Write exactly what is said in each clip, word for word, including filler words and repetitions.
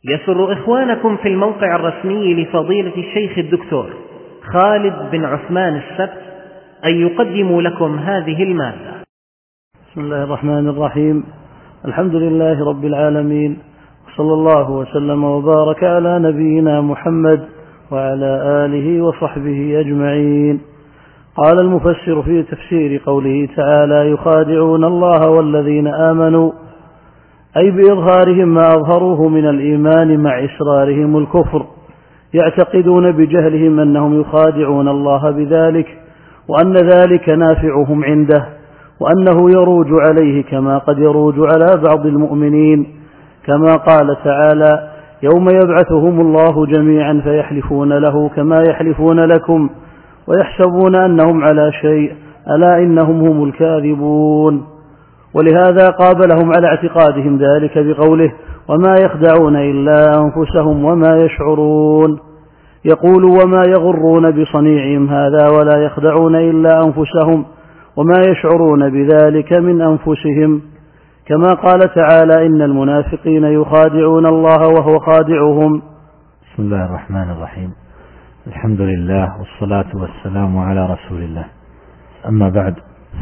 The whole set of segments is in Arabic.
يسر إخوانكم في الموقع الرسمي لفضيلة الشيخ الدكتور خالد بن عثمان السبت أن يقدموا لكم هذه المادة. بسم الله الرحمن الرحيم. الحمد لله رب العالمين، وصلى الله وسلم وبارك على نبينا محمد وعلى آله وصحبه أجمعين. قال المفسر في تفسير قوله تعالى: يخادعون الله والذين آمنوا، أي بإظهارهم ما أظهروه من الإيمان مع إصرارهم الكفر، يعتقدون بجهلهم أنهم يخادعون الله بذلك، وأن ذلك نافعهم عنده، وأنه يروج عليه كما قد يروج على بعض المؤمنين، كما قال تعالى: يوم يبعثهم الله جميعا فيحلفون له كما يحلفون لكم ويحسبون أنهم على شيء ألا إنهم هم الكاذبون. ولهذا قابلهم على اعتقادهم ذلك بقوله: وما يخدعون إلا أنفسهم وما يشعرون. يقول: وما يغرون بصنيعهم هذا ولا يخدعون إلا أنفسهم وما يشعرون بذلك من أنفسهم، كما قال تعالى: إن المنافقين يخادعون الله وهو خادعهم. بسم الله الرحمن الرحيم. الحمد لله والصلاة والسلام على رسول الله. أما بعد،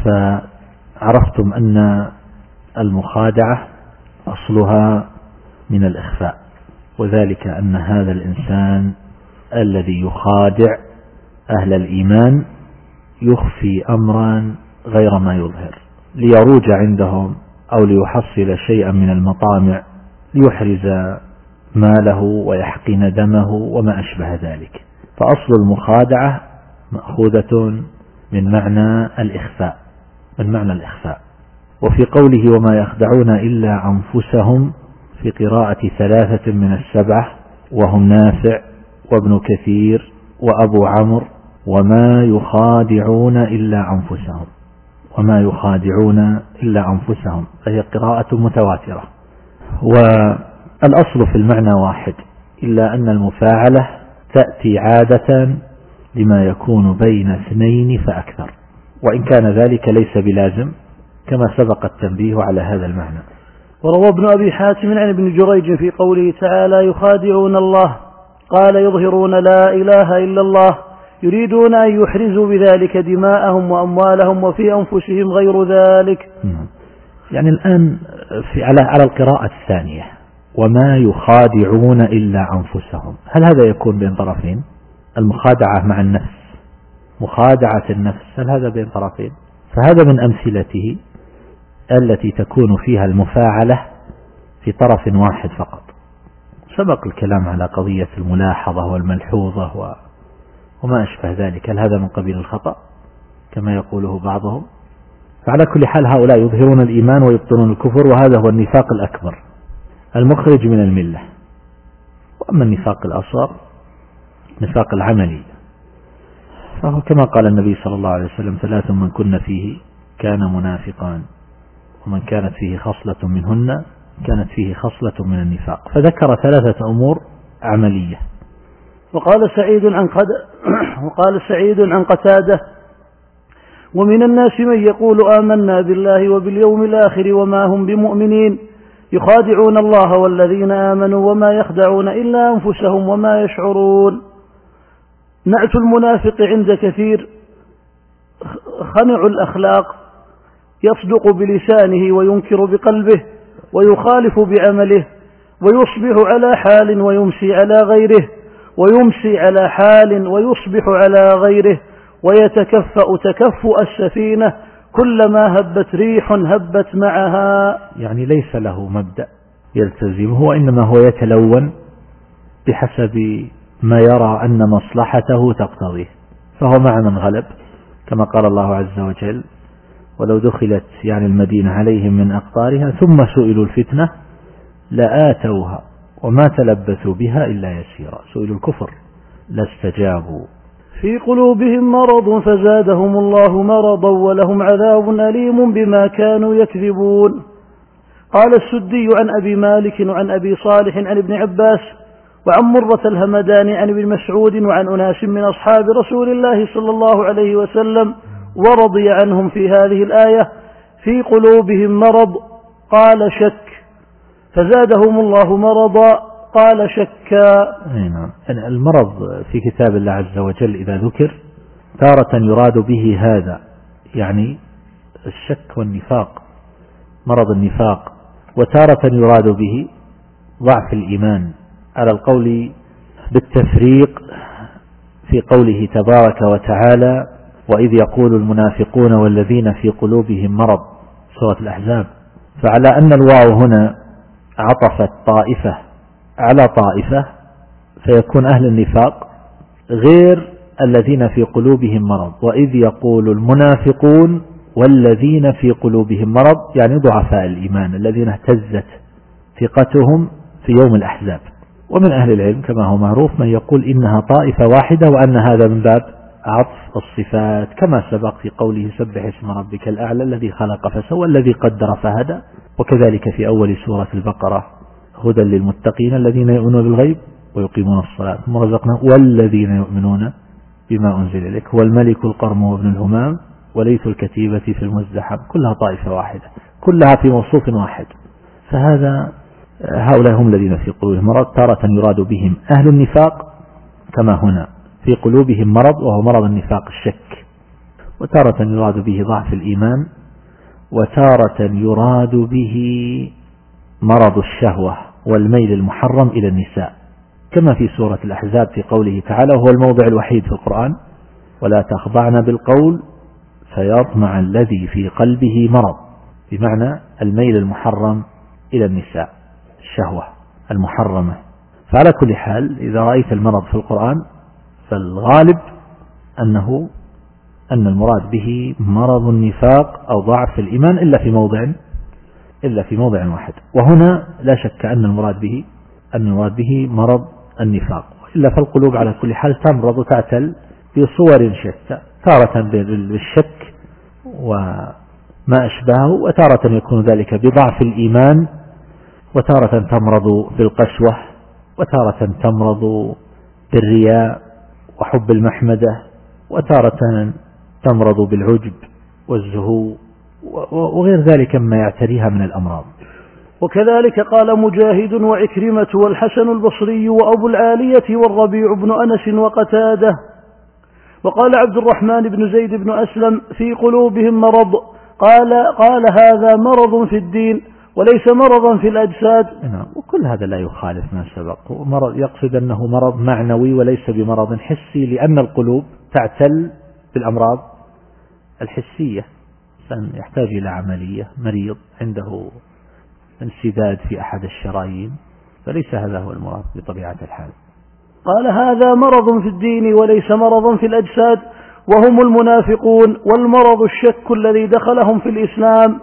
فعرفتم أن المخادعة أصلها من الإخفاء، وذلك أن هذا الإنسان الذي يخادع أهل الإيمان يخفي أمرا غير ما يظهر ليروج عندهم أو ليحصل شيئا من المطامع، ليحرز ماله ويحقن دمه وما أشبه ذلك. فأصل المخادعة مأخوذة من معنى الإخفاء من معنى الإخفاء وفي قوله: وما يخدعون إلا أنفسهم، في قراءة ثلاثة من السبعة وهم نافع وابن كثير وأبو عمرو: وما يخادعون إلا أنفسهم وما يخادعون إلا أنفسهم، فهي قراءة متواترة. والأصل في المعنى واحد، إلا أن المفاعلة تأتي عادة لما يكون بين اثنين فأكثر، وإن كان ذلك ليس بلازم، كما سبق التنبيه على هذا المعنى. وروى ابن أبي حاتم عن ابن جريج في قوله تعالى: يخادعون الله، قال: يظهرون لا إله إلا الله، يريدون أن يحرزوا بذلك دماءهم وأموالهم وفي أنفسهم غير ذلك. يعني الآن في على على القراءة الثانية: وما يخادعون إلا أنفسهم، هل هذا يكون بين طرفين؟ المخادعة مع النفس، مخادعة النفس، هل هذا بين طرفين؟ فهذا من أمثلته التي تكون فيها المفاعلة في طرف واحد فقط. سبق الكلام على قضية الملاحظة والملحوظة و... وما أشبه ذلك، هل هذا من قبيل الخطأ كما يقوله بعضهم؟ فعلى كل حال هؤلاء يظهرون الإيمان ويبطنون الكفر، وهذا هو النفاق الأكبر المخرج من الملة. وأما النفاق الأصغر نفاق العملي، فهو كما قال النبي صلى الله عليه وسلم: ثلاث من كن فيه كان منافقان، ومن كانت فيه خصلة منهن كانت فيه خصلة من النفاق. فذكر ثلاثة أمور عملية. وقال سعيد عن قد... وقال سعيد عن قتادة: ومن الناس من يقول آمنا بالله وباليوم الآخر وما هم بمؤمنين، يخادعون الله والذين آمنوا وما يخدعون إلا أنفسهم وما يشعرون. نعت المنافق عند كثير خنع الأخلاق، يصدق بلسانه وينكر بقلبه ويخالف بعمله، ويصبح على حال ويمسي على غيره ويمسي على حال ويصبح على غيره، ويتكفأ تكفؤ السفينة، كلما هبت ريح هبت معها. يعني ليس له مبدأ يلتزمه، وإنما هو يتلون بحسب ما يرى أن مصلحته تقتضيه، فهو مع من غلب، كما قال الله عز وجل: ولو دخلت يعني المدينة عليهم من أقطارها ثم سئلوا الفتنة لآتوها وما تلبثوا بها إلا يسيرا. سئلوا الكفر لاستجابوا. في قلوبهم مرض فزادهم الله مرضا ولهم عذاب أليم بما كانوا يكذبون. قال السدي عن أبي مالك وعن أبي صالح عن ابن عباس وعن مرة الهمداني عن ابن مسعود وعن أناس من أصحاب رسول الله صلى الله عليه وسلم ورضي عنهم في هذه الآية: في قلوبهم مرض، قال: شك، فزادهم الله مرضا، قال شكا. نعم. المرض في كتاب الله عز وجل إذا ذكر تارة يراد به هذا، يعني الشك والنفاق، مرض النفاق، وتارة يراد به ضعف الإيمان، على القول بالتفريق في قوله تبارك وتعالى: وإذ يقول المنافقون والذين في قلوبهم مرض، سورة الأحزاب. فعلى أن الواو هنا عطفت طائفة على طائفة، فيكون أهل النفاق غير الذين في قلوبهم مرض. وإذ يقول المنافقون والذين في قلوبهم مرض، يعني ضعفاء الإيمان الذين اهتزت ثقتهم في يوم الأحزاب. ومن أهل العلم كما هو معروف من يقول إنها طائفة واحدة، وأن هذا من باب عطف الصفات، كما سبق في قوله سبح اسم ربك الأعلى الذي خلق فسوى الذي قدر فهدى. وكذلك في أول سورة البقرة: هدى للمتقين الذين يؤمنون بالغيب ويقيمون الصلاة ثم رزقنا والذين يؤمنون بما أنزل إليك هو الملك القرم وابن الهمام وليث الكتيبة في المزدحم، كلها طائفة واحدة، كلها في موصوف واحد. فهذا هؤلاء هم الذين في قلوبهم مرض، تارة يراد بهم أهل النفاق كما هنا في قلوبهم مرض وهو مرض النفاق الشك، وتارة يراد به ضعف الإيمان، وتارة يراد به مرض الشهوة والميل المحرم إلى النساء، كما في سورة الأحزاب في قوله تعالى: وهو الموضع الوحيد في القرآن: ولا تخضعن بالقول فيطمع الذي في قلبه مرض، بمعنى الميل المحرم إلى النساء، الشهوة المحرمة. فعلى كل حال إذا رأيت المرض في القرآن فالغالب أنه أن المراد به مرض النفاق أو ضعف الإيمان، إلا في موضع إلا في موضع واحد، وهنا لا شك أن المراد به أن المراد به مرض النفاق. إلا فالقلوب على كل حال تمرض وتعتل بصور شتى، تارة بالشك وما أشبهه، وتارة يكون ذلك بضعف الإيمان، وتارة تمرض بالقسوة، وتارة تمرض بالرياء وحب المحمدة، وتارة تمرض بالعجب والزهو وغير ذلك مما يعتريها من الأمراض. وكذلك قال مجاهد وعكرمة والحسن البصري وأبو العالية والربيع بن أنس وقتادة. وقال عبد الرحمن بن زيد بن أسلم: في قلوبهم مرض. قال قال هذا مرض في الدين وليس مرضا في الأجساد. وكل هذا لا يخالف ما سبق، مرض يقصد أنه مرض معنوي وليس بمرض حسي، لأن القلوب تعتل بالأمراض الحسية، يحتاج إلى عملية، مريض عنده انسداد في أحد الشرايين، فليس هذا هو المراد بطبيعة الحال. قال هذا مرض في الدين وليس مرضا في الأجساد، وهم المنافقون، والمرض الشك الذي دخلهم في الإسلام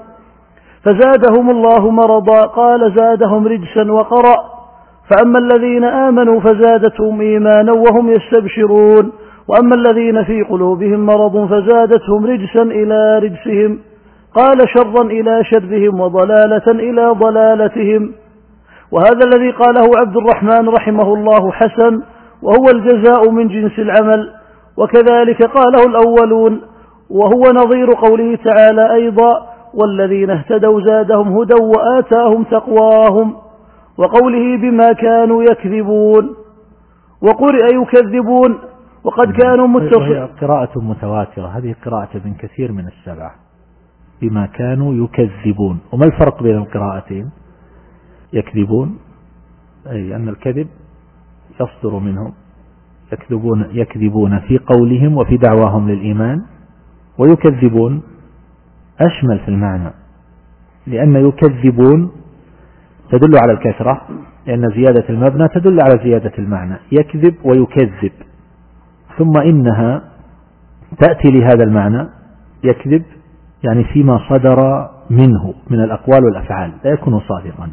فزادهم الله مرضا. قال زادهم رجسا وقرأ: فأما الذين آمنوا فزادتهم إيمانا وهم يستبشرون، وأما الذين في قلوبهم مرض فزادتهم رجسا إلى رجسهم. قال شرا إلى شرهم وضلالة إلى ضلالتهم. وهذا الذي قاله عبد الرحمن رحمه الله حسن، وهو الجزاء من جنس العمل. وكذلك قاله الأولون، وهو نظير قوله تعالى أيضا: والذين اهتدوا زادهم هدى وآتاهم تقواهم، وقوله بما كانوا يكذبون. وقرئ يكذبون وقد كانوا متصلين. قراءة متواترة، هذه قراءة من كثير من السبعة، بما كانوا يكذبون. وما الفرق بين القراءتين؟ يكذبون أي أن الكذب يصدر منهم، يكذبون يكذبون في قولهم وفي دعواهم للإيمان، ويكذبون أشمل في المعنى، لأن يكذبون تدل على الكثرة، لأن زيادة المبنى تدل على زيادة المعنى، يكذب ويكذب، ثم إنها تأتي لهذا المعنى يكذب يعني فيما صدر منه من الأقوال والأفعال لا يكون صادقا.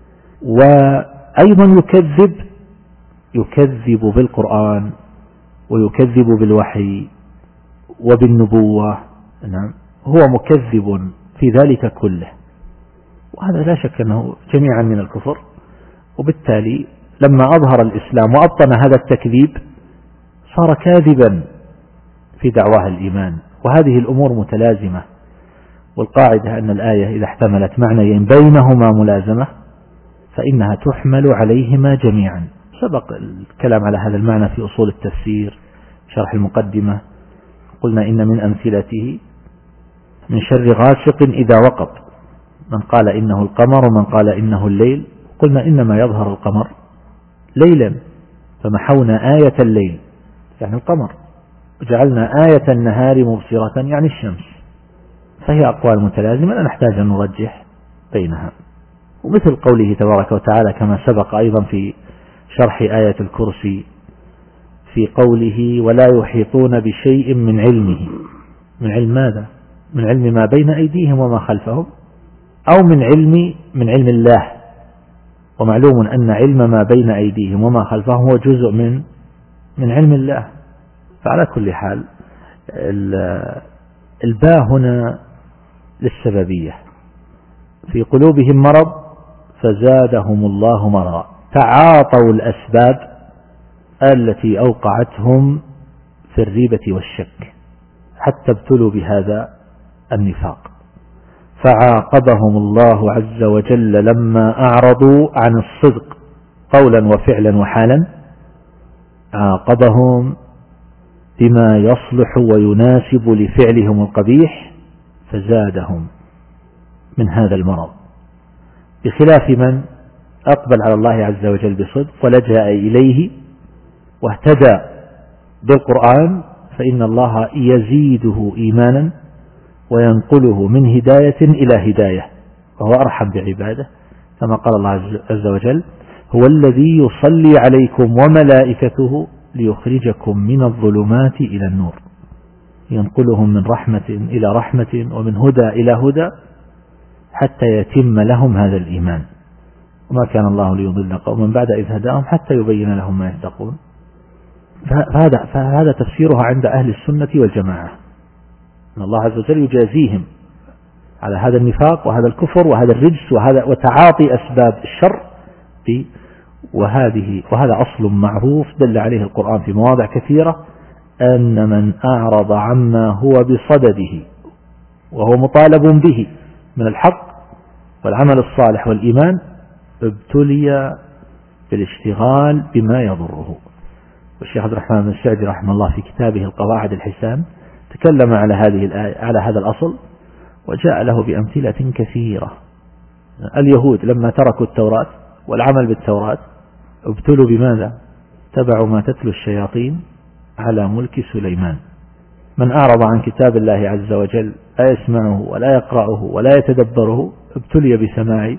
وأيضا يكذب يكذب بالقرآن ويكذب بالوحي وبالنبوة، نعم هو مكذب في ذلك كله، وهذا لا شك أنه جميعا من الكفر. وبالتالي لما أظهر الإسلام وأبطن هذا التكذيب صار كاذبا في دعواه الإيمان، وهذه الأمور متلازمة. والقاعدة أن الآية إذا احتملت معنيين بينهما ملازمة فإنها تحمل عليهما جميعا. سبق الكلام على هذا المعنى في أصول التفسير شرح المقدمة. قلنا إن من أمثلته من شر غاسق إذا وقب، من قال إنه القمر ومن قال إنه الليل. قلنا إنما يظهر القمر ليلا فمحونا آية الليل يعني القمر، وجعلنا آية النهار مبصرة يعني الشمس، فهي أقوال متلازمة لا نحتاج أن نرجح بينها. ومثل قوله تبارك وتعالى كما سبق أيضا في شرح آية الكرسي في قوله ولا يحيطون بشيء من علمه. من علم ماذا؟ من علم ما بين أيديهم وما خلفهم، أو من علم من علم الله. ومعلوم أن علم ما بين أيديهم وما خلفهم هو جزء من من علم الله. فعلى كل حال الباء هنا للسببية. في قلوبهم مرض فزادهم الله مرضا، تعاطوا الأسباب التي أوقعتهم في الريبة والشك حتى ابتلوا بهذا النفاق، فعاقبهم الله عز وجل لما أعرضوا عن الصدق قولا وفعلا وحالا، عاقبهم بما يصلح ويناسب لفعلهم القبيح فزادهم من هذا المرض، بخلاف من أقبل على الله عز وجل بصدق ولجأ إليه واهتدى بالقرآن، فإن الله يزيده إيمانا وينقله من هداية إلى هداية، وهو أرحم بعباده، كما قال الله عز وجل هو الذي يصلي عليكم وملائكته ليخرجكم من الظلمات إلى النور، ينقلهم من رحمة إلى رحمة ومن هدى إلى هدى حتى يتم لهم هذا الإيمان. وما كان الله ليضل قوما بعد إذ هداهم حتى يبين لهم ما يتقون. فهذا, فهذا تفسيرها عند أهل السنة والجماعة، أن الله عز وجل يجازيهم على هذا النفاق وهذا الكفر وهذا الرجس وهذا وتعاطي أسباب الشر. وهذه وهذا أصل معروف دل عليه القرآن في مواضع كثيرة، أن من أعرض عما هو بصدده وهو مطالب به من الحق والعمل الصالح والإيمان ابتلي بالاشتغال بما يضره. والشيخ عبد الرحمن بن السعدي رحمه الله في كتابه القواعد الحسان تكلم على هذه الآية على هذا الأصل وجاء له بأمثلة كثيرة. اليهود لما تركوا التوراة والعمل بالتوراة ابتلوا بماذا؟ تبعوا ما تتلو الشياطين على ملك سليمان. من أعرض عن كتاب الله عز وجل لا يسمعه ولا يقرأه ولا يتدبره ابتلي بسماع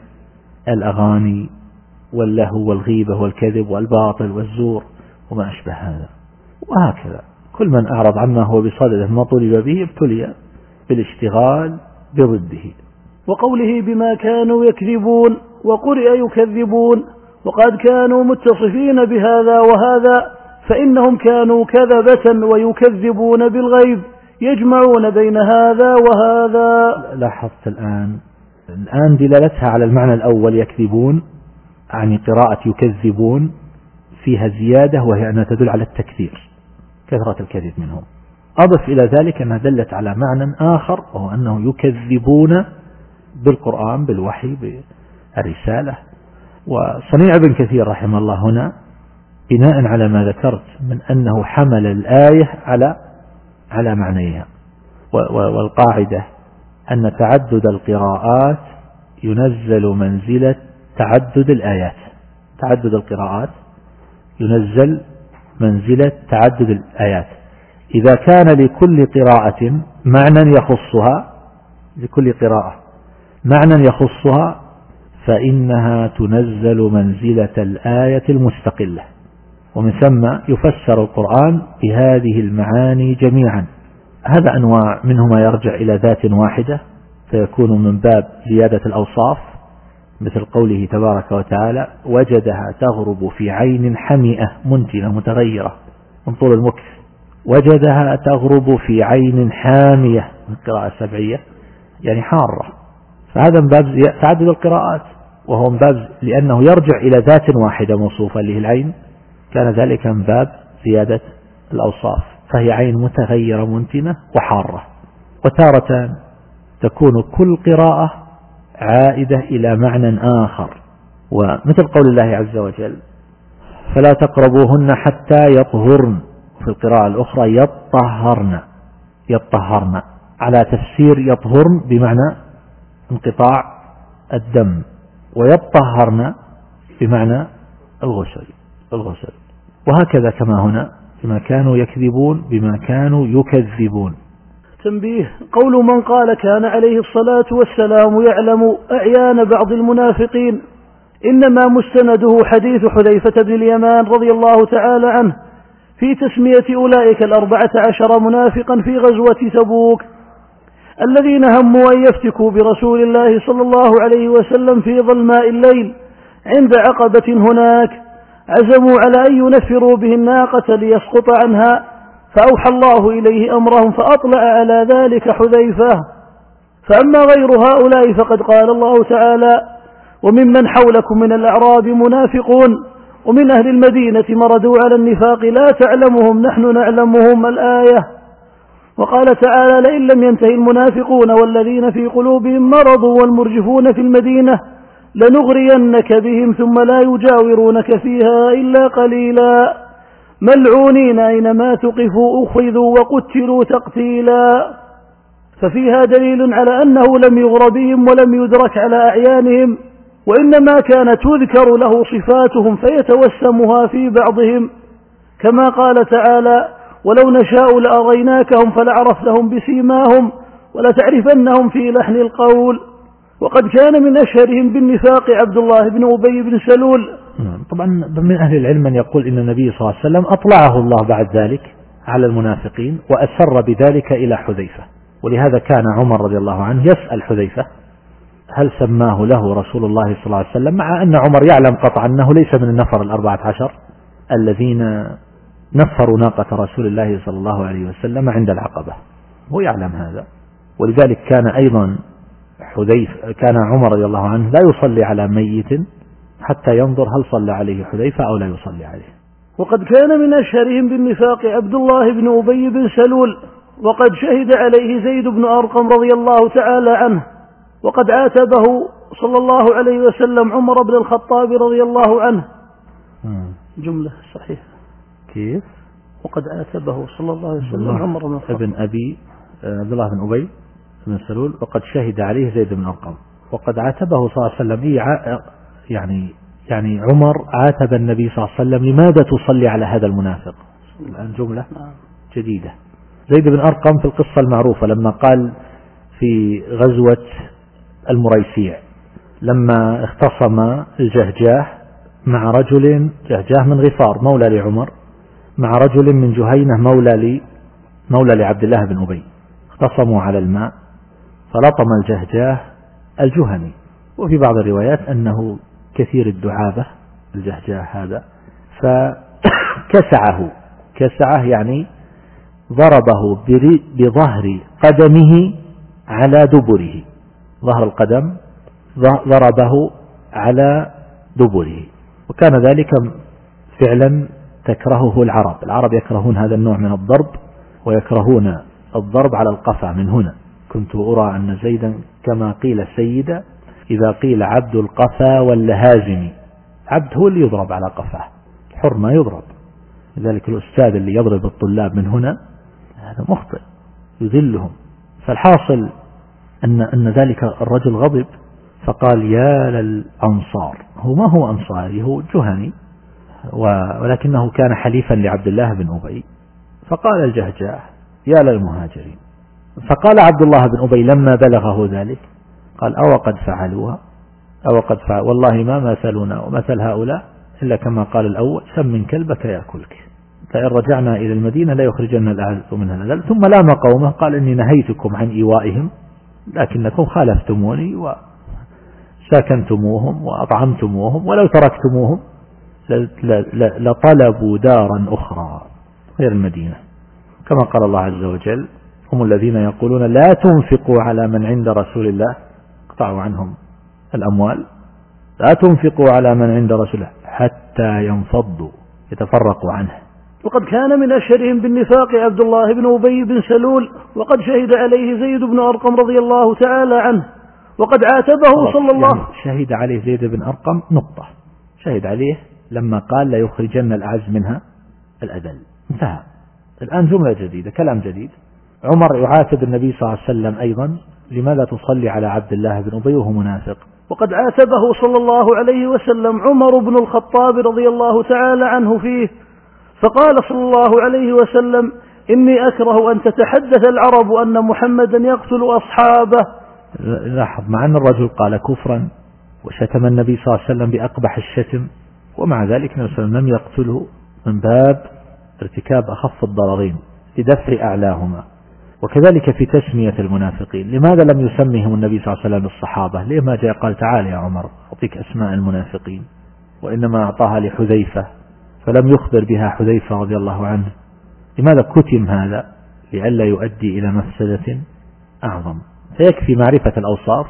الأغاني واللهو والغيبة والكذب والباطل والزور وما أشبه هذا. وهكذا كل من أعرض عما هو بصدده ما طلب به ابتلي بالاشتغال بضده. وقوله بما كانوا يكذبون وقرئ يكذبون، وقد كانوا متصفين بهذا وهذا، فإنهم كانوا كذبة ويكذبون بالغيب يجمعون بين هذا وهذا. لاحظت الآن الآن دلالتها على المعنى الأول يكذبون عن قراءة يكذبون فيها زيادة، وهي أنها تدل على التكثير كثرة الكذب منهم. أضف إلى ذلك أنها دلت على معنى آخر، وهو أنه يكذبون بالقرآن بالوحي بالرسالة. وصنيع ابن كثير رحمه الله هنا بناء على ما ذكرت من أنه حمل الآية على على معنيها، والقاعدة أن تعدد القراءات ينزل منزلة تعدد الآيات. تعدد القراءات ينزل منزلة تعدد الآيات. إذا كان لكل قراءة معنى يخصها لكل قراءة معنى يخصها فإنها تنزل منزلة الآية المستقلة، ومن ثم يفسر القرآن بهذه المعاني جميعا. هذا أنواع منه ما يرجع إلى ذات واحدة فيكون من باب زيادة الأوصاف، مثل قوله تبارك وتعالى وجدها تغرب في عين حمئة منتنة متغيرة من طول المكث، وجدها تغرب في عين حامية من قراءة سبعية يعني حارة. فهذا من باب تعدد القراءات، وهو من باب لأنه يرجع إلى ذات واحدة موصوفة له العين، كان ذلك من باب زيادة الأوصاف، فهي عين متغيرة منتنة وحارة. وتارة تكون كل قراءة عائدة إلى معنى آخر ومثل قول الله عز وجل فلا تقربوهن حتى يطهرن، في القراءة الأخرى يطهرن، يطهرن على تفسير يطهرن بمعنى انقطاع الدم، ويطهرن بمعنى الغسل الغسل وهكذا كما هنا بما كانوا يكذبون بما كانوا يكذبون. تنبيه: قول من قال كان عليه الصلاة والسلام يعلم أعيان بعض المنافقين إنما مستنده حديث حذيفة بن اليمان رضي الله تعالى عنه في تسمية أولئك الأربعة عشر منافقا في غزوة تبوك الذين هموا أن يفتكوا برسول الله صلى الله عليه وسلم في ظلماء الليل عند عقبة هناك، عزموا على أن ينفروا به الناقة ليسقط عنها، فأوحى الله إليه أمرهم فأطلع على ذلك حذيفة. فأما غير هؤلاء فقد قال الله تعالى: وممن حولكم من الأعراب منافقون ومن أهل المدينة مردوا على النفاق لا تعلمهم نحن نعلمهم، الآية. وقال تعالى: لئن لم ينتهي المنافقون والذين في قلوبهم مرض والمرجفون في المدينة لنغرينك بهم ثم لا يجاورونك فيها إلا قليلا ملعونين أينما ثقفوا أخذوا وقتلوا تقتيلا. ففيها دليل على أنه لم يغر بهم ولم يدرك على أعيانهم، وإنما كانت تذكر له صفاتهم فيتوسمها في بعضهم، كما قال تعالى: ولو نشاء لأريناكهم فلعرفتهم بسيماهم ولتعرفنهم في لحن القول. وقد كان من أشهرهم بالنفاق عبد الله بن أبي بن سلول. طبعا من أهل العلم من يقول إن النبي صلى الله عليه وسلم أطلعه الله بعد ذلك على المنافقين وأسر بذلك إلى حذيفة، ولهذا كان عمر رضي الله عنه يسأل حذيفة هل سماه له رسول الله صلى الله عليه وسلم، مع أن عمر يعلم قطعا أنه ليس من النفر الأربعة عشر الذين نفروا ناقة رسول الله صلى الله عليه وسلم عند العقبة، هو يعلم هذا. ولذلك كان أيضا حذيفة كان عمر رضي الله عنه لا يصلي على ميت حتى ينظر هل صلى عليه حذيفة أو لا يصلي عليه. وقد كان من أشهرهم بالنفاق عبد الله بن أبي بن سلول، وقد شهد عليه زيد بن أرقم رضي الله تعالى عنه، وقد عاتبه صلى الله عليه وسلم عمر بن الخطاب رضي الله عنه. جملة صحيحة. كيف؟ وقد عاتبه صلى الله عليه وسلم عمر بن الخطاب ابن أبي عبد الله بن أبي بن سلول، وقد شهد عليه زيد بن أرقم، وقد عاتبه صلى الله عليه وسلم. يعني يعني عمر عاتب النبي صلى الله عليه وسلم لماذا تصلي على هذا المنافق؟ الآن جملة جديدة. زيد بن أرقم في القصة المعروفة لما قال في غزوة المريسيع لما اختصم الجهجاه مع رجل، جهجاه من غفار مولى لعمر، مع رجل من جهينة مولى لي مولى لعبد الله بن أبي، اختصموا على الماء فلطم الجهجاه الجهني، وفي بعض الروايات أنه كثير الدعابة الجهجاه هذا، فكسعه كسعه يعني ضربه بظهر قدمه على دبره، ظهر القدم ضربه على دبره، وكان ذلك فعلا تكرهه العرب. العرب يكرهون هذا النوع من الضرب، ويكرهون الضرب على القفا من هنا. كنت أرى أن زيدا كما قيل سيدا إذا قيل عبد القفا واللهازم، عبد هو اللي يضرب على قفاه، الحر ما يضرب. لذلك الأستاذ اللي يضرب الطلاب من هنا هذا مخطئ يذلهم. فالحاصل أن, أن ذلك الرجل غضب فقال يا للأنصار، هو ما هو أنصاري، هو جهني، ولكنه كان حليفا لعبد الله بن أبي. فقال الجهجاه يا للمهاجرين. فقال عبد الله بن أبي لما بلغه ذلك قال أو قد فعلوها أو قد فعل والله ما مثلنا ومثل هؤلاء إلا كما قال الأول سمن كلبك يأكلك، فإن رجعنا إلى المدينة لا يخرجن الأعز منها الأذل. ثم لام قومه قال إني نهيتكم عن إيوائهم لكنكم خالفتموني وساكنتموهم وأطعمتموهم ولو تركتموهم لطلبوا دارا أخرى غير المدينة، كما قال الله عز وجل هم الذين يقولون لا تنفقوا على من عند رسول الله اقطعوا عنهم الأموال، لا تنفقوا على من عند رسول الله حتى ينفضوا يتفرقوا عنه. وقد كان من أشهرهم بالنفاق عبد الله بن أبي بن سلول، وقد شهد عليه زيد بن أرقم رضي الله تعالى عنه، وقد عاتبه صلى الله يعني شهد عليه زيد بن أرقم نقطة، شهد عليه لما قال لا يخرجن الأعز منها الأذل، انتهى. الآن جملة جديدة، كلام جديد. عمر يعاتب النبي صلى الله عليه وسلم أيضا لماذا تصلي على عبد الله بن أبي وهو منافق. وقد عاتبه صلى الله عليه وسلم عمر بن الخطاب رضي الله تعالى عنه فيه، فقال صلى الله عليه وسلم إني أكره أن تتحدث العرب أن محمدا يقتل أصحابه. لاحظ، مع أن الرجل قال كفرا وشتم النبي صلى الله عليه وسلم بأقبح الشتم، ومع ذلك النبي صلى الله عليه وسلم لم يقتله من باب ارتكاب أخف الضررين لدفع أعلاهما. وكذلك في تسمية المنافقين، لماذا لم يسميهم النبي صلى الله عليه وسلم بالصحابة؟ لما جاء قال تعال يا عمر أعطيك أسماء المنافقين، وإنما أعطاها لحذيفة فلم يخبر بها حذيفة رضي الله عنه. لماذا كتم هذا؟ لئلا يؤدي إلى مفسدة أعظم. فيكفي معرفة الأوصاف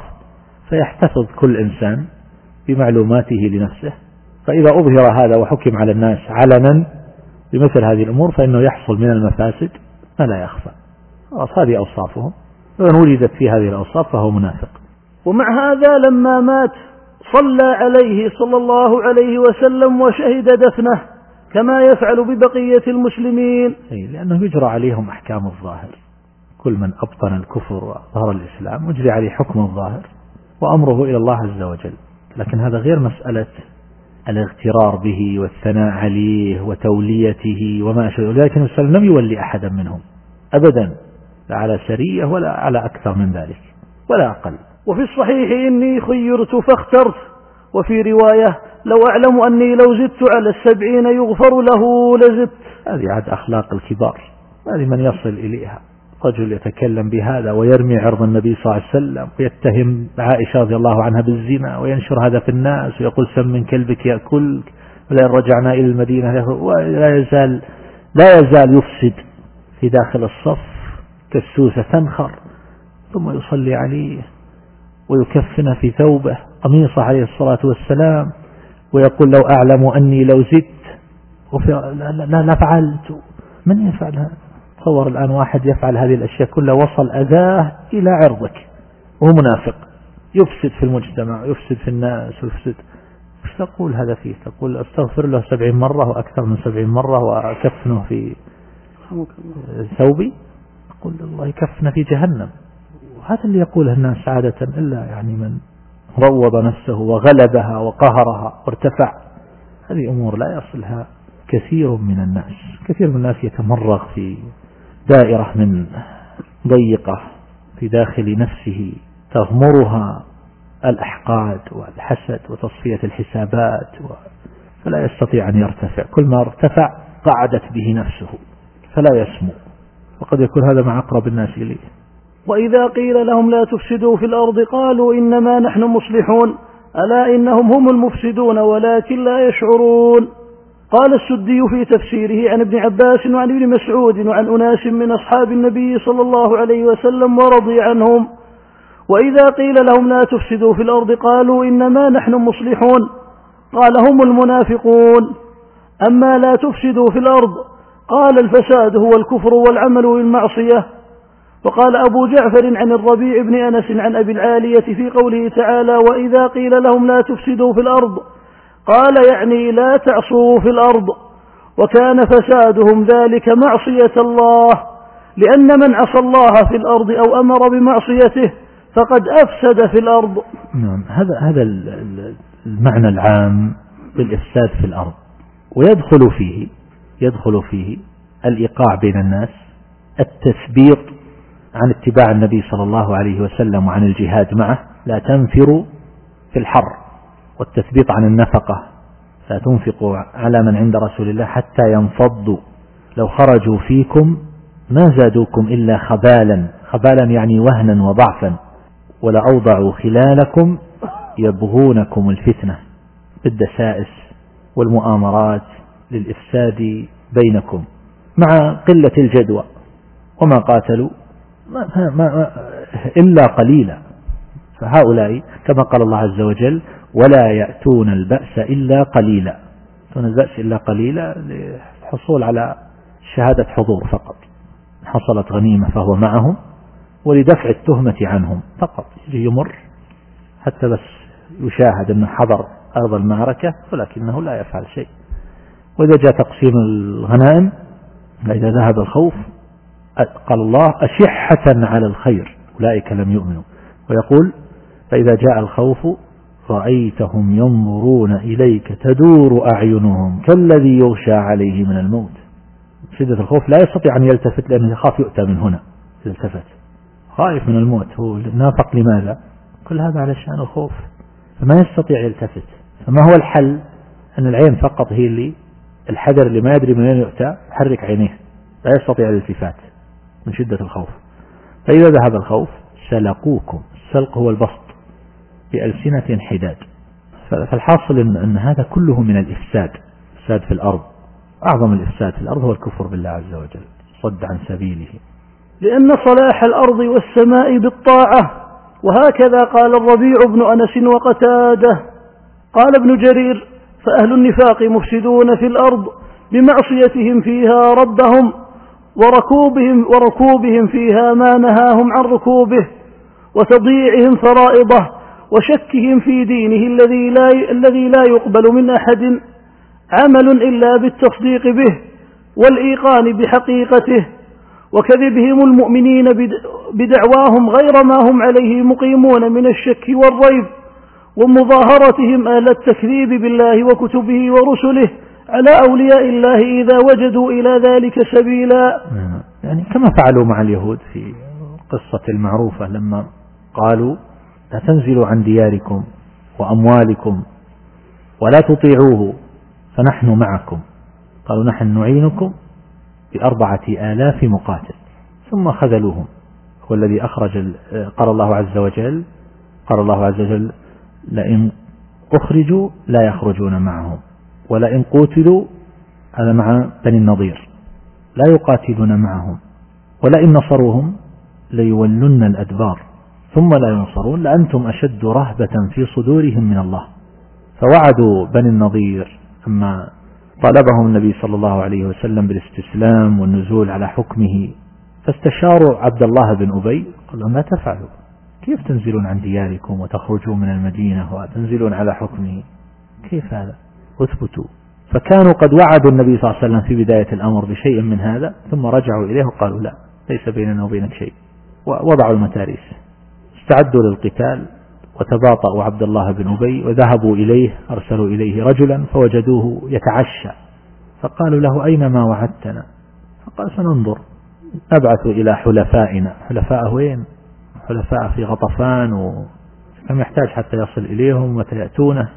فيحتفظ كل إنسان بمعلوماته لنفسه، فإذا أظهر هذا وحكم على الناس علنا بمثل هذه الأمور فإنه يحصل من المفاسد ما لا يخفى. هذه أوصافهم، ومن وجدت في هذه الأوصاف فهو منافق. ومع هذا لما مات صلى عليه صلى الله عليه وسلم وشهد دفنه كما يفعل ببقية المسلمين، لأنه يجرى عليهم أحكام الظاهر. كل من أبطن الكفر وظهر الإسلام يجري عليه حكم الظاهر وأمره إلى الله عز وجل. لكن هذا غير مسألة الاغترار به والثناء عليه وتوليته وما أشبه. ولكن النبي صلى الله عليه وسلم لم يولي أحدا منهم أبدا، لا على سرية ولا على أكثر من ذلك ولا أقل. وفي الصحيح إني خيرت فاخترت، وفي رواية لو أعلم أني لو زدت على السبعين يغفر له لزدت. هذه عاد أخلاق الكبار، هذه من يصل إليها. رجل يتكلم بهذا ويرمي عرض النبي صلى الله عليه وسلم ويتهم عائشة رضي الله عنها بالزنا وينشر هذا في الناس ويقول سم من كلبك يأكلك ولئن رجعنا إلى المدينة، ولا يزال لا يزال يفسد في داخل الصف كالسوسة تنخر، ثم يصلي عليه ويكفن في ثوبه قميصه عليه الصلاة والسلام ويقول لو أعلم أني لو زدت لا, لا, لا فعلت. من يفعل هذا؟ تصور الآن واحد يفعل هذه الأشياء كلها وصل أذاه إلى عرضك وهو منافق، يفسد في المجتمع ويفسد في الناس ويفسد. مش تقول هذا فيه؟ تقول استغفر له سبعين مرة وأكثر من سبعين مرة وأكفنه في ثوبي؟ أقول الله يكفن في جهنم. وهذا اللي يقوله الناس عادة، إلا يعني من روض نفسه وغلبها وقهرها وارتفع. هذه أمور لا يصلها كثير من الناس. كثير من الناس يتمرغ في دائرة من ضيقة في داخل نفسه تغمرها الأحقاد والحسد وتصفية الحسابات، فلا يستطيع أن يرتفع. كل ما ارتفع قعدت به نفسه فلا يسمو، وقد يكون هذا مع أقرب الناس إليه. وإذا قيل لهم لا تفسدوا في الأرض قالوا إنما نحن مصلحون ألا إنهم هم المفسدون ولكن لا يشعرون. قال السدي في تفسيره عن ابن عباس وعن ابن مسعود وعن أناس من أصحاب النبي صلى الله عليه وسلم ورضي عنهم: وإذا قيل لهم لا تفسدوا في الأرض قالوا إنما نحن مصلحون قال هم المنافقون. أما لا تفسدوا في الأرض قال الفساد هو الكفر والعمل بالمعصية. وقال أبو جعفر عن الربيع بن أنس عن أبي العالية في قوله تعالى: وإذا قيل لهم لا تفسدوا في الأرض قال يعني لا تعصوا في الأرض، وكان فسادهم ذلك معصية الله، لأن من عصى الله في الأرض أو أمر بمعصيته فقد أفسد في الأرض. نعم، هذا هذا المعنى العام بالإفساد في الأرض، ويدخل فيه يدخل فيه الإيقاع بين الناس، التثبيط عن اتباع النبي صلى الله عليه وسلم وعن الجهاد معه، لا تنفروا في الحر، والتثبيط عن النفقة، لا تنفقوا على من عند رسول الله حتى ينفضوا، لو خرجوا فيكم ما زادوكم إلا خبالا، خبالا يعني وهنا وضعفا، ولأوضعوا خلالكم يبغونكم الفتنة بالدسائس والمؤامرات للإفساد بينكم مع قلة الجدوى، وما قاتلوا ما ما إلا قليلا. فهؤلاء كما قال الله عز وجل: ولا يأتون البأس إلا قليلا، يأتون البأس إلا قليلا للحصول على شهادة حضور فقط، حصلت غنيمة فهو معهم، ولدفع التهمة عنهم فقط، يجي يمر حتى بس يشاهد أنه حضر أرض المعركة ولكنه لا يفعل شيء. وإذا جاء تقسيم الغنائم فإذا ذهب الخوف قال الله أشحة على الخير أولئك لم يؤمنوا، ويقول فإذا جاء الخوف رأيتهم ينظرون إليك تدور أعينهم كالذي يغشى عليه من الموت. شدة الخوف لا يستطيع أن يلتفت لأنه يخاف يؤتى من هنا، إذا التفت خائف من الموت، هو نافق لماذا؟ كل هذا على شأن الخوف، فما يستطيع يلتفت. فما هو الحل؟ أن العين فقط هي اللي الحذر اللي ما يدري من وين يؤتى حرك عينيه، لا يستطيع الالتفات من شدة الخوف. فإذا ذهب الخوف سلقوكم، السلق هو البسط، بألسنة حداد. فالحاصل إن, أن هذا كله من الإفساد، إفساد في الأرض. أعظم الإفساد في الأرض هو الكفر بالله عز وجل، صد عن سبيله. لأن صلاح الأرض والسماء بالطاعة، وهكذا قال الربيع بن أنس وقتاده. قال ابن جرير فأهل النفاق مفسدون في الأرض بمعصيتهم فيها ربهم وركوبهم, وركوبهم فيها ما نهاهم عن ركوبه، وتضييعهم فرائضه، وشكهم في دينه الذي لا, الذي لا يقبل من أحد عمل إلا بالتصديق به والإيقان بحقيقته، وكذبهم المؤمنين بدعواهم غير ما هم عليه مقيمون من الشك والريب، ومظاهرتهم أهل التكذيب بالله وكتبه ورسله على أولياء الله إذا وجدوا إلى ذلك سبيلا. يعني كما فعلوا مع اليهود في قصة المعروفة لما قالوا لا تنزلوا عن دياركم وأموالكم ولا تطيعوه فنحن معكم، قالوا نحن نعينكم بأربعة آلاف مقاتل، ثم خذلوهم. هو الذي أخرج، قال الله عز وجل قال الله عز وجل لئن أخرجوا لا يخرجون معهم، ولئن قوتلوا، هذا مع بني النضير، لا يقاتلون معهم، ولئن نصروهم ليولن الأدبار ثم لا ينصرون لأنتم أشد رهبة في صدورهم من الله. فوعدوا بني النضير أما طالبهم النبي صلى الله عليه وسلم بالاستسلام والنزول على حكمه، فاستشاروا عبد الله بن أبي، قال لهم لا تفعلوا، كيف تنزلون عن دياركم وتخرجون من المدينة وتنزلون على حكمه؟ كيف هذا؟ اثبتوا. فكانوا قد وعدوا النبي صلى الله عليه وسلم في بداية الأمر بشيء من هذا، ثم رجعوا إليه وقالوا لا، ليس بيننا وبينك شيء، ووضعوا المتاريس. استعدوا للقتال وتباطؤوا عبد الله بن أبي وذهبوا إليه، أرسلوا إليه رجلا فوجدوه يتعشى، فقالوا له أين ما وعدتنا؟ فقال سننظر، نبعث إلى حلفائنا. حلفاء وين؟ حلفاء في غطفان، وكم يحتاج حتى يصل إليهم متى يأتونه،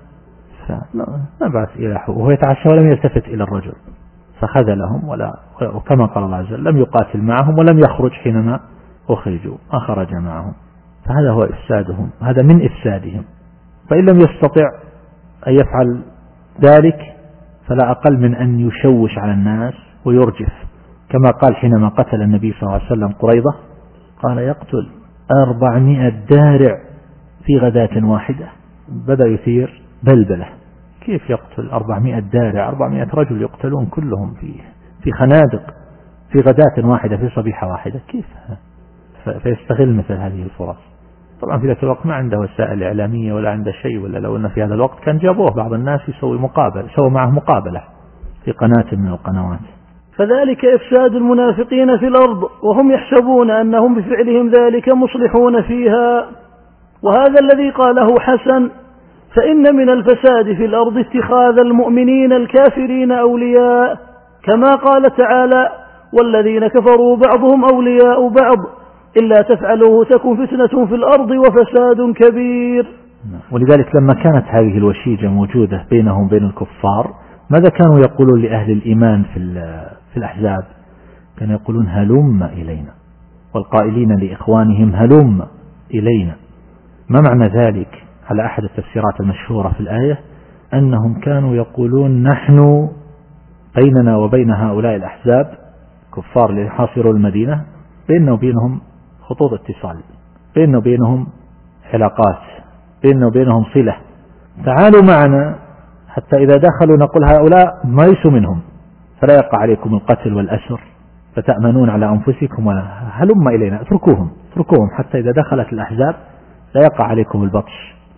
فنبعث إلى حلفاء وهو يتعشى ولم يلتفت إلى الرجل، فخذلهم ولا، وكما قال الله عز وجل لم يقاتل معهم ولم يخرج حينما أخرجوا، ما خرج معهم. فهذا هو إفسادهم، هذا من إفسادهم. فإن لم يستطع أن يفعل ذلك فلا أقل من أن يشوش على الناس ويرجف، كما قال حينما قتل النبي صلى الله عليه وسلم قريظة، قال يقتل أربعمائة دارع في غداة واحدة. بدأ يثير بلبلة، كيف يقتل أربعمائة دارع؟ أربعمائة رجل يقتلون كلهم في في خنادق في غداة واحدة في صبيحة واحدة، كيف؟ فيستغل مثل هذه الفرص. طبعا في ذاك الوقت ما عنده وسائل إعلامية ولا عنده شيء، ولا لو أن في هذا الوقت كان جابوه بعض الناس يسوي مقابل، سووا معه مقابلة في قناة من القنوات. فذلك إفساد المنافقين في الأرض، وهم يحسبون أنهم بفعلهم ذلك مصلحون فيها. وهذا الذي قاله حسن، فإن من الفساد في الأرض اتخاذ المؤمنين الكافرين أولياء، كما قال تعالى والذين كفروا بعضهم أولياء بعض إلا تفعلوه تكن فتنة في الأرض وفساد كبير. ولذلك لما كانت هذه الوشيجة موجودة بينهم بين الكفار، ماذا كانوا يقولون لأهل الإيمان في في الأحزاب؟ كانوا يقولون هلم إلينا، والقائلين لإخوانهم هلم إلينا. ما معنى ذلك؟ على أحد التفسيرات المشهورة في الآية أنهم كانوا يقولون نحن بيننا وبين هؤلاء الأحزاب كفار اللي حاصروا المدينة بيننا وبينهم خطوط اتصال، بيننا وبينهم علاقات، بيننا وبينهم صلة، تعالوا معنا حتى إذا دخلوا نقول هؤلاء ما ليسوا منهم، فلا يقع عليكم القتل والأسر، فتأمنون على أنفسكم، هلم إلينا، اتركوهم اتركوهم حتى إذا دخلت الأحزاب لا يقع عليكم البطش.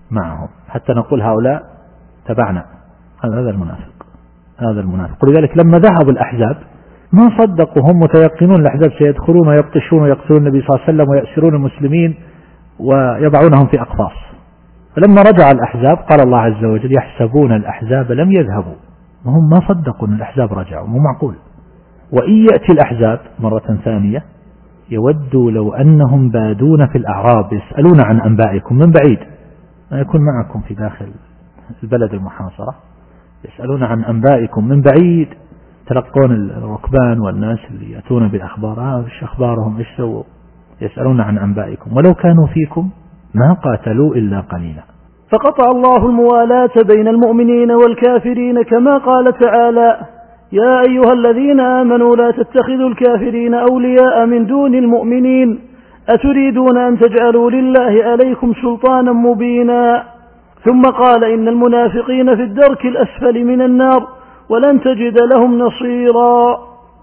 معهم حتى نقول هؤلاء تبعنا. هذا المنافق، هذا المنافق. ولذلك لما ذهبوا الأحزاب ما صدقوا، هم متيقنون الأحزاب سيدخلون ويبطشون ويقتلون النبي صلى الله عليه وسلم ويأسرون المسلمين ويضعونهم في أقفاص. فلما رجع الأحزاب قال الله عز وجل يحسبون الأحزاب لم يذهبوا، وهم ما صدقوا أن الأحزاب رجعوا، مو معقول. وإن يأتي الأحزاب مرة ثانية يودوا لو أنهم بادون في الأعراب يسألون عن أنبائكم من بعيد، ما يكون معكم في داخل البلد المحاصرة، يسألون عن أنبائكم من بعيد، تلقون الركبان والناس اللي يأتون بالأخبار، آه إيش أخبارهم إيش سووا، يسألون عن أنبائكم ولو كانوا فيكم ما قاتلوا إلا قليلا. فقطع الله الموالاة بين المؤمنين والكافرين كما قال تعالى: يا أيها الذين آمنوا لا تتخذوا الكافرين أولياء من دون المؤمنين أتريدون أن تجعلوا لله عليكم سلطانا مبينا. ثم قال: إن المنافقين في الدرك الأسفل من النار ولن تجد لهم نصيرا.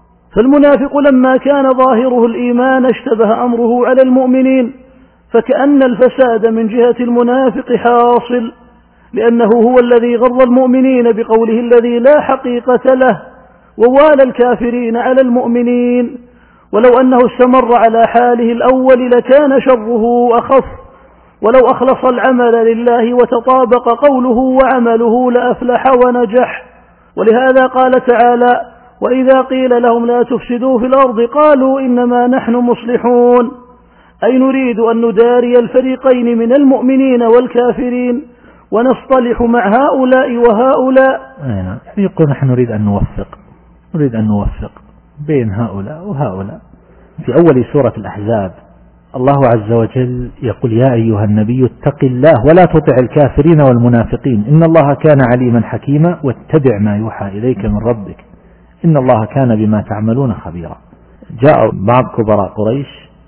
فالمنافق لما كان ظاهره الإيمان اشتبه أمره على المؤمنين، فكأن الفساد من جهة المنافق حاصل، لأنه هو الذي غر المؤمنين بقوله الذي لا حقيقة له، ووالى الكافرين على المؤمنين. ولو أنه استمر على حاله الأول لكان شره أخف، ولو أخلص العمل لله وتطابق قوله وعمله لأفلح ونجح. ولهذا قال تعالى: وإذا قيل لهم لا تفسدوا في الأرض قالوا إنما نحن مصلحون، أي نريد أن نداري الفريقين من المؤمنين والكافرين ونصطلح مع هؤلاء وهؤلاء. يعني يقول نحن نريد أن نوفق، نريد أن نوفق بين هؤلاء وهؤلاء. في أول سورة الأحزاب الله عز وجل يقول: يا أيها النبي اتق الله ولا تطع الكافرين والمنافقين إن الله كان عليما حكيما واتبع ما يوحى إليك من ربك إن الله كان بما تعملون خبيرا. جاء بعض كبراء قريش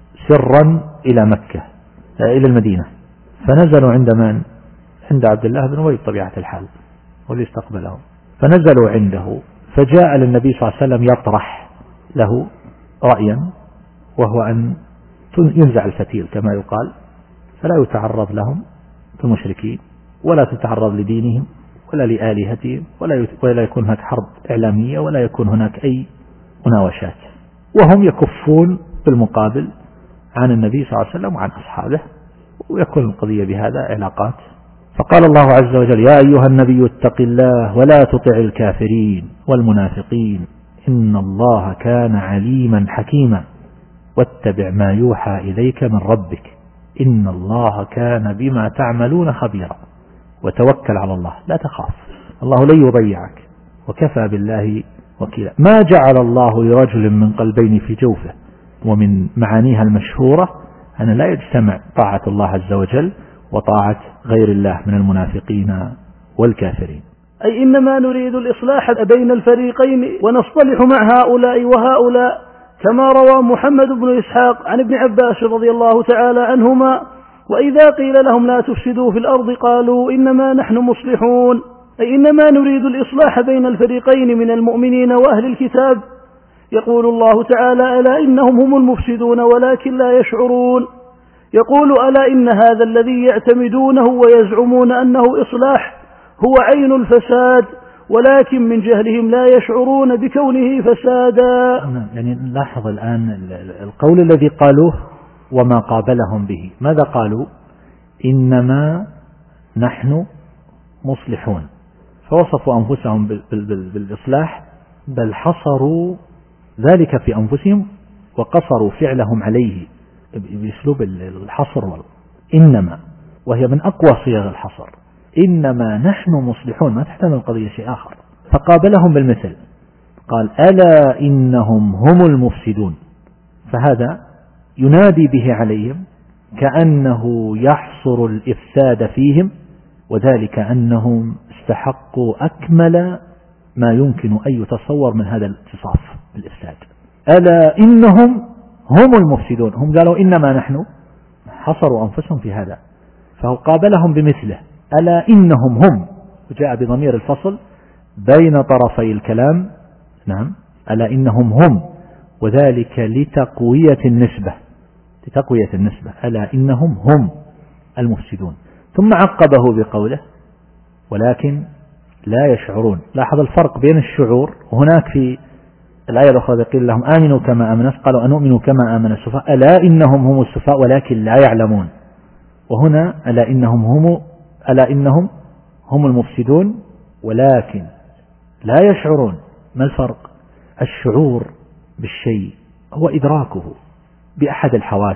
سرا إلى مكة إلى المدينة، فنزلوا عند من؟ عند عبد الله بن أبي طبيعة الحال واللي استقبلهم، فنزلوا عنده، فجاء للنبي صلى الله عليه وسلم يطرح له رأيا، وهو أن ينزع الفتيل كما يقال، فلا يتعرض لهم كمشركين ولا تتعرض لدينهم ولا لآلهتهم ولا يكون هناك حرب إعلامية ولا يكون هناك أي مناوشات، وهم يكفون بالمقابل عن النبي صلى الله عليه وسلم وعن أصحابه، ويكون القضية بهذا علاقات. فقال الله عز وجل: يا أيها النبي اتق الله ولا تطع الكافرين والمنافقين إن الله كان عليما حكيما واتبع ما يوحى إليك من ربك إن الله كان بما تعملون خبيرا وتوكل على الله لا تخاف، الله لن يضيعك وكفى بالله وكيلا. ما جعل الله لرجل من قلبين في جوفه، ومن معانيها المشهورة أن لا يجتمع طاعة الله عز وجل وطاعة غير الله من المنافقين والكافرين. أي إنما نريد الإصلاح بين الفريقين ونصطلح مع هؤلاء وهؤلاء، كما روى محمد بن إسحاق عن ابن عباس رضي الله تعالى عنهما: وإذا قيل لهم لا تفسدوا في الأرض قالوا إنما نحن مصلحون، أي إنما نريد الإصلاح بين الفريقين من المؤمنين وأهل الكتاب. يقول الله تعالى: ألا إنهم هم المفسدون ولكن لا يشعرون. يقول: ألا إن هذا الذي يعتمدونه ويزعمون أنه إصلاح هو عين الفساد، ولكن من جهلهم لا يشعرون بكونه فسادا. يعني نلاحظ الآن القول الذي قالوه وما قابلهم به، ماذا قالوا؟ إنما نحن مصلحون، فوصفوا أنفسهم بالإصلاح، بل حصروا ذلك في أنفسهم وقصروا فعلهم عليه بأسلوب الحصر. إنما، وهي من أقوى صيغ الحصر، إنما نحن مصلحون، ما تحتمل القضية شيء آخر. فقابلهم بالمثل، قال: ألا إنهم هم المفسدون، فهذا ينادي به عليهم كأنه يحصر الإفساد فيهم، وذلك أنهم استحقوا أكمل ما يمكن أن يتصور من هذا الاتصاف بالإفساد. ألا إنهم هم المفسدون، هم قالوا إنما نحن، حصروا أنفسهم في هذا، فقابلهم بمثله: ألا إنهم هم، وجاء بضمير الفصل بين طرفي الكلام، نعم، ألا إنهم هم، وذلك لتقوية النسبة، لتقوية النسبة، ألا إنهم هم المفسدون. ثم عقبه بقوله ولكن لا يشعرون. لاحظ الفرق بين الشعور، وهناك في الآية الأخرى قيل لهم آمنوا كما آمن الناس قالوا أنؤمن كما آمن السفهاء ألا إنهم هم السفهاء ولكن لا يعلمون. وهنا ألا إنهم هم ألا إنهم هم المفسدون ولكن لا يشعرون. ما الفرق؟ الشعور بالشيء هو إدراكه بأحد الحواس،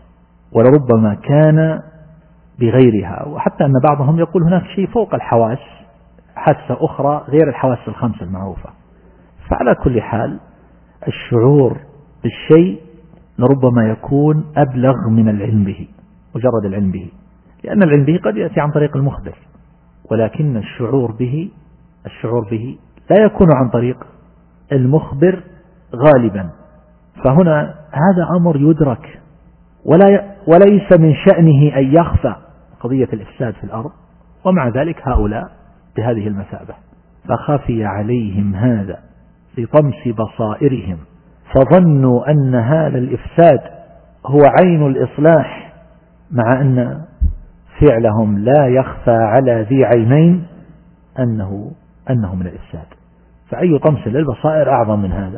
ولربما كان بغيرها، وحتى أن بعضهم يقول هناك شيء فوق الحواس، حاسة أخرى غير الحواس الخمس المعروفة. فعلى كل حال الشعور بالشيء لربما يكون أبلغ من العلم به، مجرد العلم به، لأن العلم به قد يأتي عن طريق المخبر، ولكن الشعور به الشعور به لا يكون عن طريق المخبر غالبا. فهنا هذا أمر يدرك ولا وليس من شأنه أن يخفى قضية الإفساد في الأرض، ومع ذلك هؤلاء بهذه المثابة. فخفي عليهم هذا لطمس بصائرهم فظنوا أن هذا الإفساد هو عين الإصلاح، مع أن فعلهم لا يخفى على ذي عينين أنه أنه من الإفساد. فأي طمس للبصائر أعظم من هذا؟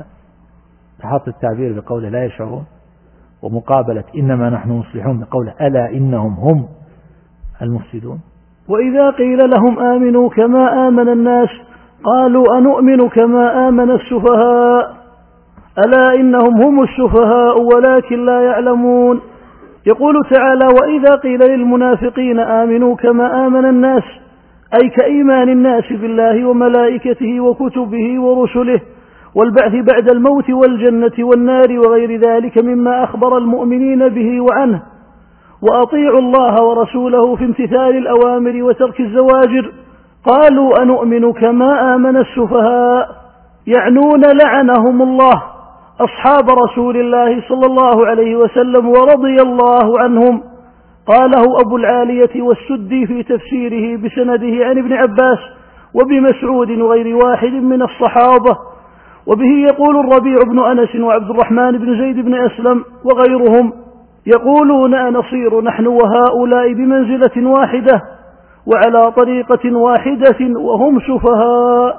حاط التعبير بقوله لا يشعرون، ومقابلة إنما نحن مصلحون بقوله ألا إنهم هم المفسدون. وإذا قيل لهم آمنوا كما آمن الناس قالوا أنؤمن كما آمن السفهاء ألا إنهم هم السفهاء ولكن لا يعلمون. يقول تعالى وإذا قيل للمنافقين آمنوا كما آمن الناس أي كإيمان الناس بالله وملائكته وكتبه ورسله والبعث بعد الموت والجنة والنار وغير ذلك مما أخبر المؤمنين به وعنه، وأطيعوا الله ورسوله في امتثال الأوامر وترك الزواجر، قالوا أنؤمن كما آمن السفهاء، يعنون لعنهم الله أصحاب رسول الله صلى الله عليه وسلم ورضي الله عنهم. قاله أبو العالية والسدي في تفسيره بسنده عن ابن عباس وبمسعود وغير واحد من الصحابة. وبه يقول الربيع بن أنس وعبد الرحمن بن زيد بن أسلم وغيرهم، يقولون أنصير نحن وهؤلاء بمنزلة واحدة وعلى طريقة واحدة وهم سفهاء.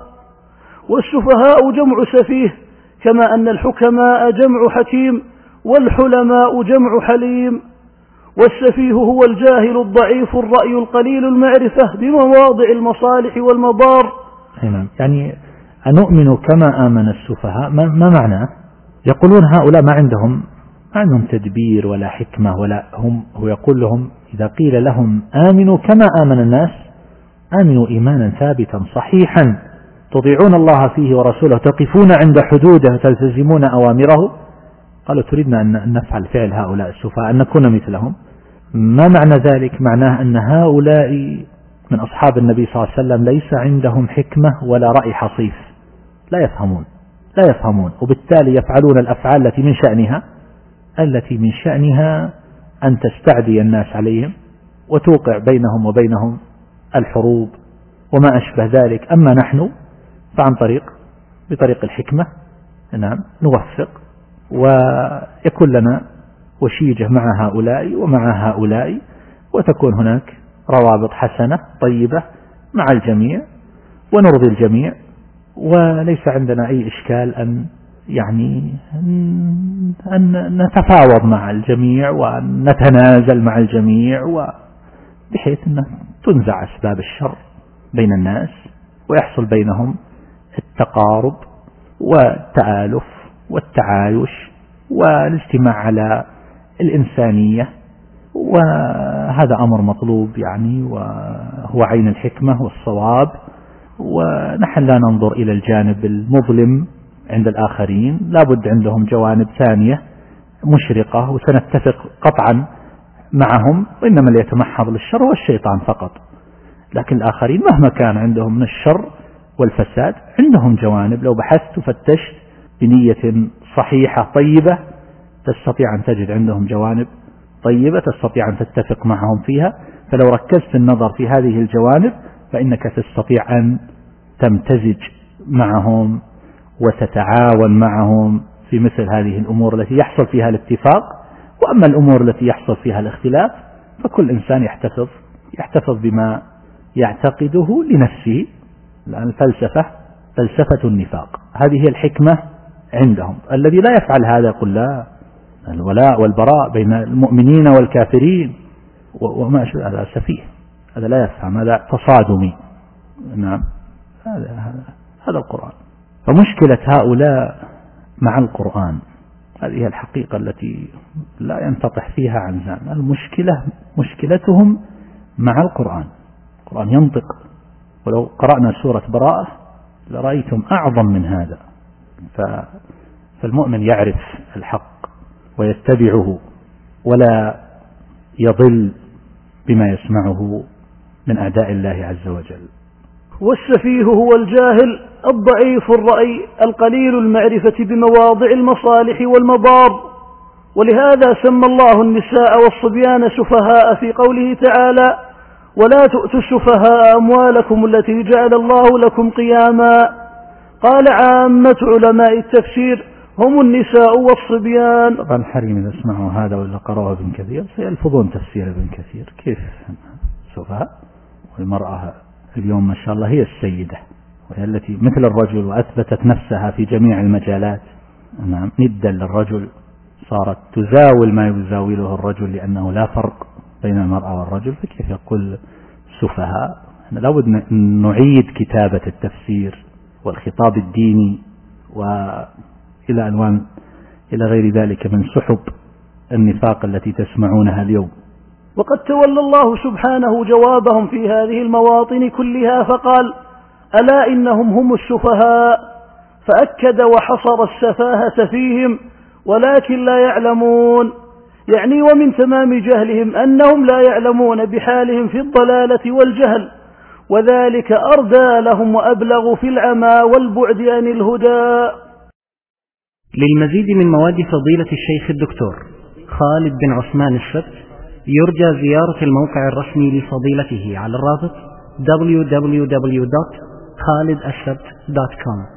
والسفهاء جمع سفيه، كما أن الحكماء جمع حكيم والحلماء جمع حليم. والسفيه هو الجاهل الضعيف الرأي القليل المعرفة بمواضع المصالح والمضار. يعني أنؤمن كما آمن السفهاء ما معناه؟ يقولون هؤلاء ما عندهم ما عندهم تدبير ولا حكمة ولا هم. هو يقول لهم إذا قيل لهم آمنوا كما آمن الناس آمنوا إيمانا ثابتا صحيحا تطيعون الله فيه ورسوله تقفون عند حدوده وتلتزمون أوامره، قالوا تريدنا أن نفعل فعل هؤلاء السفهاء أن نكون مثلهم. ما معنى ذلك؟ معناه أن هؤلاء من أصحاب النبي صلى الله عليه وسلم ليس عندهم حكمة ولا رأي حصيف، لا يفهمون لا يفهمون وبالتالي يفعلون الأفعال التي من شأنها التي من شأنها أن تستعدي الناس عليهم وتوقع بينهم وبينهم الحروب وما أشبه ذلك. أما نحن فعن طريق بطريق الحكمة نعم نوفق ويكون لنا وشيجة مع هؤلاء ومع هؤلاء، وتكون هناك روابط حسنة طيبة مع الجميع ونرضي الجميع، وليس عندنا أي إشكال أن يعني أن نتفاوض مع الجميع وأن نتنازل مع الجميع، بحيث أن تنزع أسباب الشر بين الناس ويحصل بينهم التقارب والتآلف والتعايش والاجتماع على الإنسانية، وهذا أمر مطلوب يعني وهو عين الحكمة والصواب. ونحن لا ننظر إلى الجانب المظلم عند الآخرين، لا بد عندهم جوانب ثانية مشرقة وسنتفق قطعا معهم، وإنما اللي يتمحض للشر هو الشيطان فقط. لكن الآخرين مهما كان عندهم من الشر والفساد عندهم جوانب لو بحثت وفتشت بنية صحيحة طيبة تستطيع أن تجد عندهم جوانب طيبة تستطيع أن تتفق معهم فيها. فلو ركزت النظر في هذه الجوانب فإنك تستطيع أن تمتزج معهم وتتعاون معهم في مثل هذه الأمور التي يحصل فيها الاتفاق. وأما الأمور التي يحصل فيها الاختلاف فكل إنسان يحتفظ يحتفظ بما يعتقده لنفسه. لأن الفلسفة فلسفة النفاق، هذه هي الحكمة عندهم. الذي لا يفعل هذا يقول لا، الولاء والبراء بين المؤمنين والكافرين وما أشبه، هذا سفيه، هذا لا يفهم، هذا تصادمي. نعم، هذا هذا هذا القرآن. فمشكلة هؤلاء مع القرآن هذه الحقيقة التي لا ينتطح فيها عن زمان. المشكلة مشكلتهم مع القرآن. القرآن ينطق، ولو قرأنا سورة براءة لرأيتم أعظم من هذا. فالمؤمن يعرف الحق ويتبعه ولا يضل بما يسمعه من أعداء الله عز وجل. والسفيه هو الجاهل الضعيف الرأي القليل المعرفة بمواضع المصالح والمضار. ولهذا سمى الله النساء والصبيان سفهاء في قوله تعالى: ولا تؤتوا السفهاء أموالكم التي جعل الله لكم قياما. قال عامة علماء التفسير: هم النساء والصبيان. طبعا الحريم إذا سمعوا هذا ولا قرأوا ابن كثير سيلفظون تفسير ابن كثير. كيف سفهاء؟ والمرأة اليوم ما شاء الله هي السيدة، وهي التي مثل الرجل وأثبتت نفسها في جميع المجالات. نعم، ندا للرجل، صارت تزاول ما يزاوله الرجل لأنه لا فرق بين المرأة والرجل. فكيف يقول سفهاء؟ لابد نعيد كتابة التفسير والخطاب الديني وإلى ألوان إلى غير ذلك من سحب النفاق التي تسمعونها اليوم. وقد تولى الله سبحانه جوابهم في هذه المواطن كلها فقال: ألا إنهم هم السفهاء، فأكد وحصر السفاهة فيهم ولكن لا يعلمون. يعني ومن تمام جهلهم أنهم لا يعلمون بحالهم في الضلالة والجهل، وذلك أردى لهم وأبلغ في العمى والبعد عن الهدى. للمزيد من مواد فضيلة الشيخ الدكتور خالد بن عثمان السبت يرجى زيارة الموقع الرسمي لفضيلته على الرابط دبليو دبليو دبليو دوت خالد السبت دوت كوم.